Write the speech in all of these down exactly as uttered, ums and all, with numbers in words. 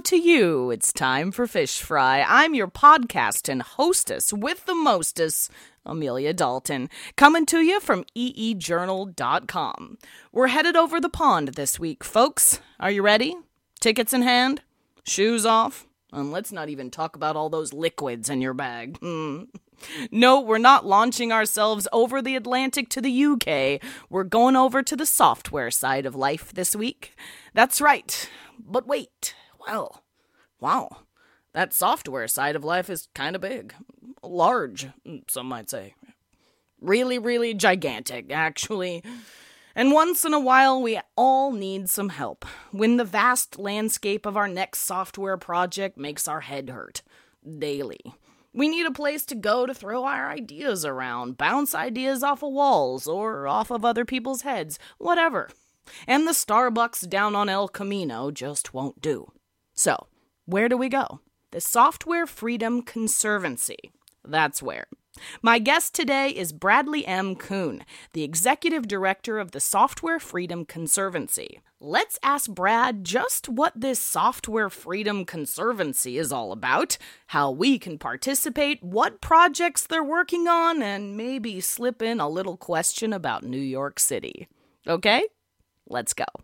to you. It's time for Fish Fry. I'm your podcast and hostess with the mostest, Amelia Dalton, coming to you from e e journal dot com. We're headed over the pond this week, folks. Are you ready? Tickets in hand? Shoes off? And let's not even talk about all those liquids in your bag. Mm. No, we're not launching ourselves over the Atlantic to the U K. We're going over to the software side of life this week. That's right. But wait. Well, wow. That software side of life is kind of big. Large, some might say. Really, really gigantic, actually. And once in a while, we all need some help when the vast landscape of our next software project makes our head hurt daily. We need a place to go to throw our ideas around, bounce ideas off of walls or off of other people's heads, whatever. And the Starbucks down on El Camino just won't do. So, where do we go? The Software Freedom Conservancy. That's where. My guest today is Bradley M. Kuhn, the Executive Director of the Software Freedom Conservancy. Let's ask Brad just what this Software Freedom Conservancy is all about, how we can participate, what projects they're working on, and maybe slip in a little question about New York City. Okay? Let's go.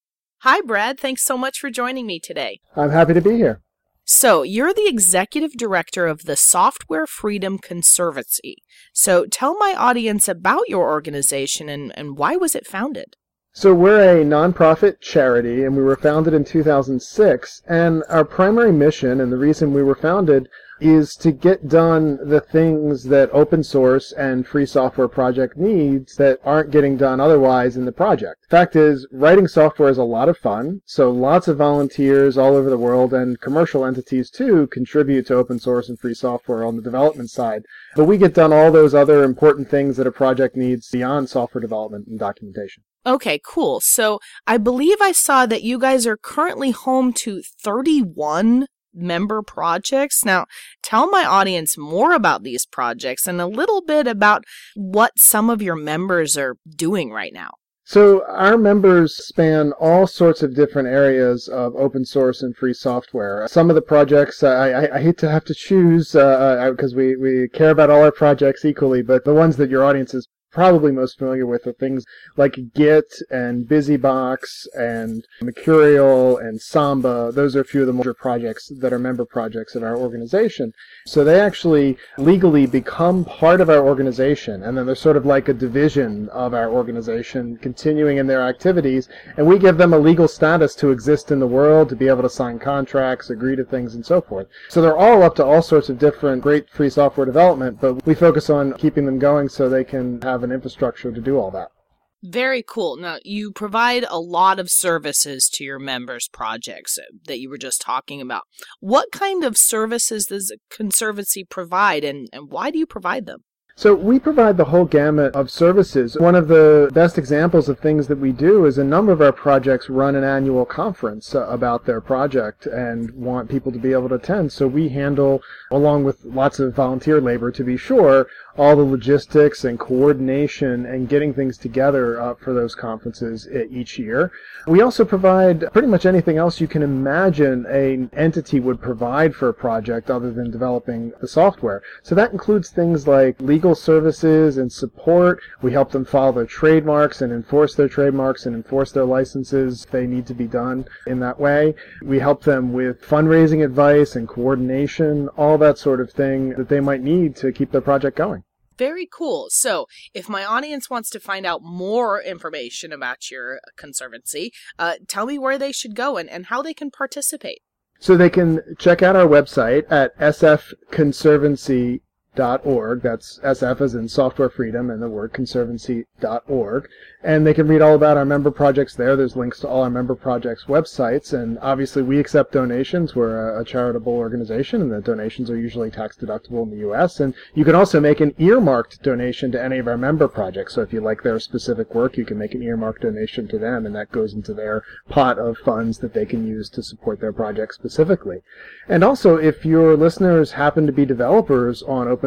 Hi, Brad. Thanks so much for joining me today. I'm happy to be here. So, you're the executive director of the Software Freedom Conservancy. So, tell my audience about your organization and, and why was it founded? So we're a nonprofit charity, and we were founded in two thousand six, and our primary mission, and the reason we were founded, is to get done the things that open source and free software project needs that aren't getting done otherwise in the project. Fact is, writing software is a lot of fun, so lots of volunteers all over the world, and commercial entities too, contribute to open source and free software on the development side. But we get done all those other important things that a project needs beyond software development and documentation. Okay, cool. So I believe I saw that you guys are currently home to thirty-one member projects. Now, tell my audience more about these projects and a little bit about what some of your members are doing right now. So our members span all sorts of different areas of open source and free software. Some of the projects, uh, I, I hate to have to choose because uh, we, we care about all our projects equally, but the ones that your audience is probably most familiar with are things like Git and BusyBox and Mercurial and Samba. Those are a few of the major projects that are member projects of our organization. So they actually legally become part of our organization, and then they're sort of like a division of our organization continuing in their activities, and we give them a legal status to exist in the world, to be able to sign contracts, agree to things, and so forth. So they're all up to all sorts of different great free software development, but we focus on keeping them going so they can have an infrastructure to do all that. Very cool. Now, you provide a lot of services to your members' projects that you were just talking about. What kind of services does a conservancy provide, and, and why do you provide them? So we provide the whole gamut of services. One of the best examples of things that we do is a number of our projects run an annual conference uh, about their project and want people to be able to attend. So we handle, along with lots of volunteer labor to be sure, all the logistics and coordination and getting things together uh, for those conferences each year. We also provide pretty much anything else you can imagine an entity would provide for a project other than developing the software. So that includes things like legal services and support. We help them file their trademarks and enforce their trademarks and enforce their licenses if they need to be done in that way. We help them with fundraising advice and coordination, all that sort of thing that they might need to keep their project going. Very cool. So if my audience wants to find out more information about your conservancy, uh, tell me where they should go and, and how they can participate. So they can check out our website at s f conservancy dot org. That's S F as in Software Freedom and the word conservancy dot org. And they can read all about our member projects there. There's links to all our member projects' websites. And obviously we accept donations. We're a, a charitable organization, and the donations are usually tax deductible in the U S. And you can also make an earmarked donation to any of our member projects. So if you like their specific work, you can make an earmarked donation to them, and that goes into their pot of funds that they can use to support their project specifically. And also, if your listeners happen to be developers on open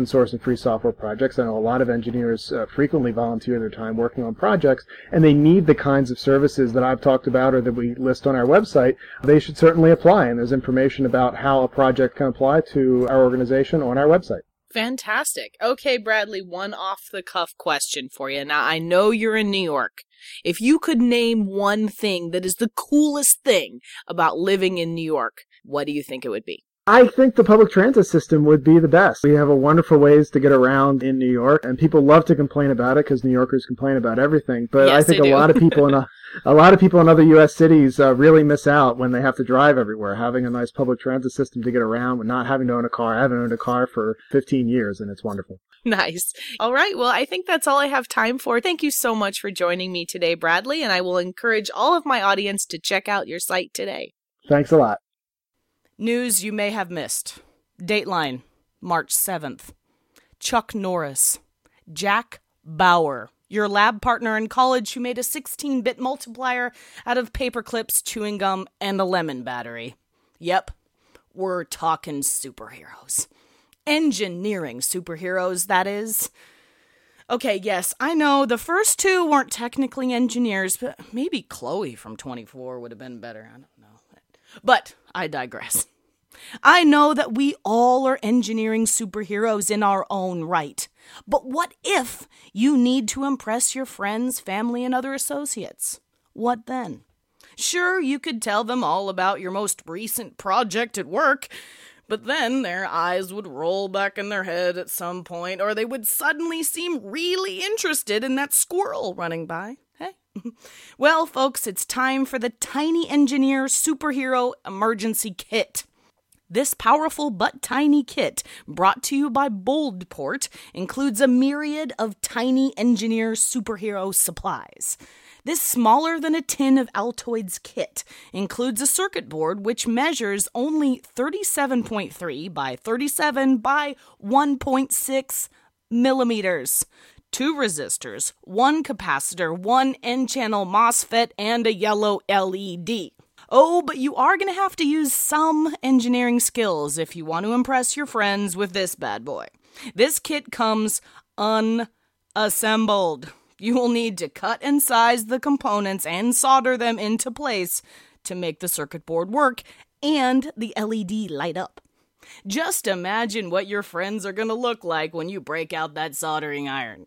open source and free software projects. I know a lot of engineers uh, frequently volunteer their time working on projects, and they need the kinds of services that I've talked about or that we list on our website. They should certainly apply, and there's information about how a project can apply to our organization on our website. Fantastic. Okay, Bradley, one off-the-cuff question for you. Now, I know you're in New York. If you could name one thing that is the coolest thing about living in New York, what do you think it would be? I think the public transit system would be the best. We have a wonderful ways to get around in New York, and people love to complain about it because New Yorkers complain about everything. But yes, I think a lot of people in a, a lot of people in other U S cities uh, really miss out when they have to drive everywhere. Having a nice public transit system to get around, with not having to own a car. I haven't owned a car for fifteen years, and it's wonderful. Nice. All right. Well, I think that's all I have time for. Thank you so much for joining me today, Bradley, and I will encourage all of my audience to check out your site today. Thanks a lot. News you may have missed. Dateline, March seventh. Chuck Norris. Jack Bauer, your lab partner in college who made a sixteen-bit multiplier out of paper clips, chewing gum, and a lemon battery. Yep, we're talking superheroes. Engineering superheroes, that is. Okay, yes, I know the first two weren't technically engineers, but maybe Chloe from twenty-four would have been better. I don't know. But I digress. I know that we all are engineering superheroes in our own right. But what if you need to impress your friends, family, and other associates? What then? Sure, you could tell them all about your most recent project at work, but then their eyes would roll back in their head at some point, or they would suddenly seem really interested in that squirrel running by. Hey? Well, folks, it's time for the Tiny Engineer Superhero Emergency Kit. This powerful but tiny kit, brought to you by Boldport, includes a myriad of tiny engineer superhero supplies. This smaller than a tin of Altoids kit includes a circuit board which measures only thirty-seven point three by thirty-seven by one point six millimeters. Two resistors, one capacitor, one N-channel MOSFET, and a yellow L E D. Oh, but you are going to have to use some engineering skills if you want to impress your friends with this bad boy. This kit comes unassembled. You will need to cut and size the components and solder them into place to make the circuit board work and the L E D light up. Just imagine what your friends are going to look like when you break out that soldering iron.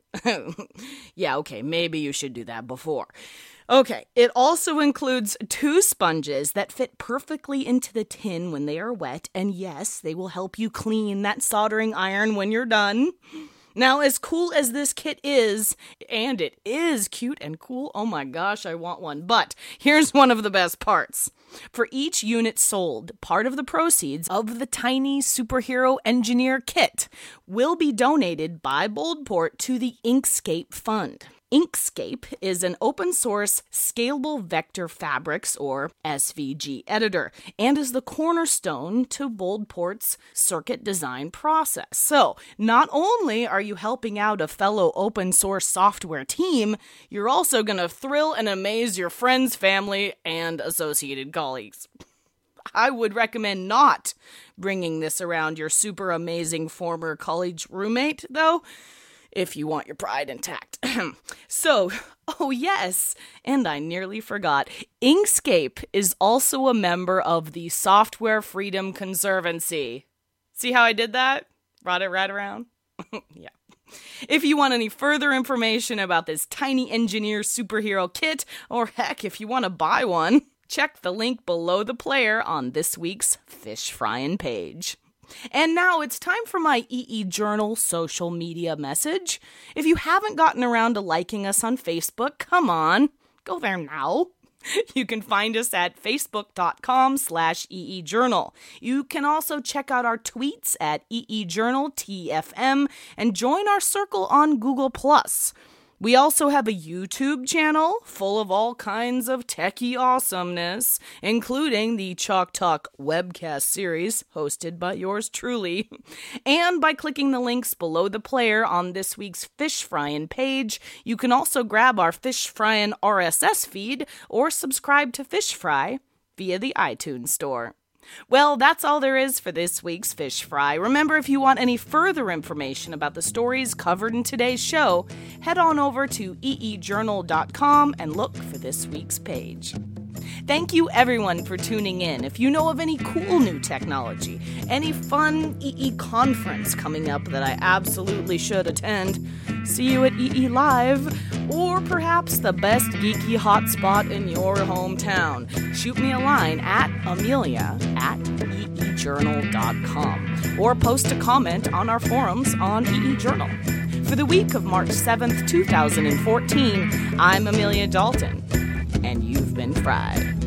Yeah, okay, maybe you should do that before. Okay, it also includes two sponges that fit perfectly into the tin when they are wet, and yes, they will help you clean that soldering iron when you're done. Now, as cool as this kit is, and it is cute and cool, oh my gosh, I want one, but here's one of the best parts. For each unit sold, part of the proceeds of the Tiny Superhero Engineer Kit will be donated by Boldport to the Inkscape Fund. Inkscape is an open-source scalable vector fabrics, or S V G, editor, and is the cornerstone to Boldport's circuit design process. So, not only are you helping out a fellow open-source software team, you're also going to thrill and amaze your friends, family, and associated colleagues. I would recommend not bringing this around your super amazing former college roommate, though, if you want your pride intact. So, oh yes, and I nearly forgot, Inkscape is also a member of the Software Freedom Conservancy. See how I did that? Brought it right around? Yeah. If you want any further information about this Tiny Engineer Superhero Kit, or heck, if you want to buy one, check the link below the player on this week's Fish Fryin' page. And now it's time for my E E Journal social media message. If you haven't gotten around to liking us on Facebook, come on, go there now. You can find us at facebook.com slash eejournal. You can also check out our tweets at eejournaltfm and join our circle on Google plus. We also have a YouTube channel full of all kinds of techie awesomeness, including the Chalk Talk webcast series hosted by yours truly. And by clicking the links below the player on this week's Fish Fryin' page, you can also grab our Fish Fryin' R S S feed or subscribe to Fish Fry via the iTunes store. Well, that's all there is for this week's Fish Fry. Remember, if you want any further information about the stories covered in today's show, head on over to e e journal dot com and look for this week's page. Thank you, everyone, for tuning in. If you know of any cool new technology, any fun E E conference coming up that I absolutely should attend, see you at E E Live, or perhaps the best geeky hotspot in your hometown, shoot me a line at Amelia at e e journal dot com, or post a comment on our forums on E E Journal. For the week of March seventh, two thousand fourteen, I'm Amelia Dalton, and you've been fried.